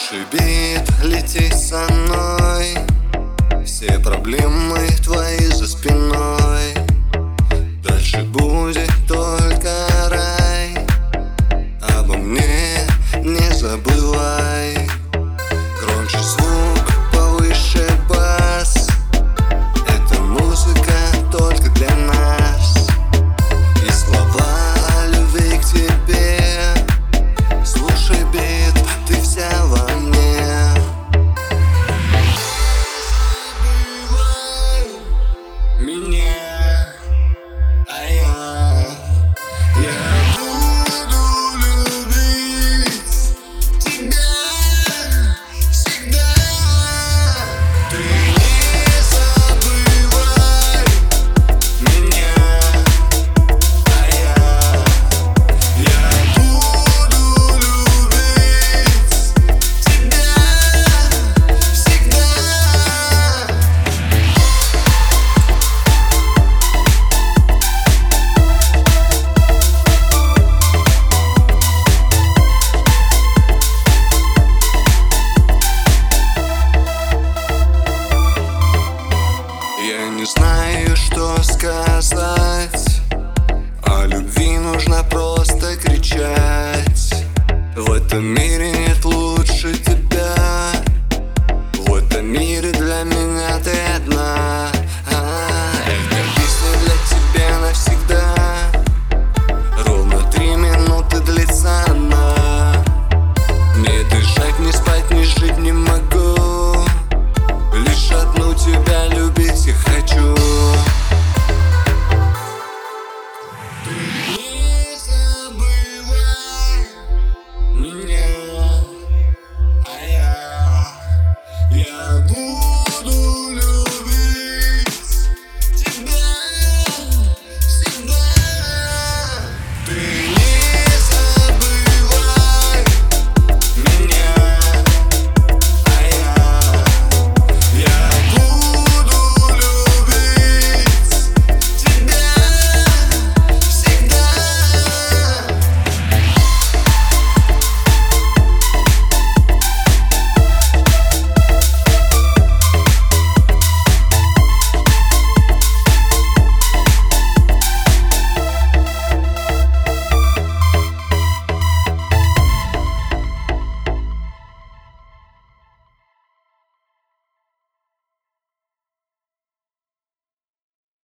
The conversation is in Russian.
Слушай бит, лети со мной. Все проблемы твои за спиной. Дальше будет только рай. Обо мне не забывай. Громче звук, повыше бас. Эта музыка только для нас. И слова о любви к тебе. Слушай бит, ты вся во мне. Меня, а я буду любить тебя всегда. Ты не забывай меня, а я буду любить тебя всегда. Я не знаю, что сказать. О любви нужно просто кричать. В этом мире нет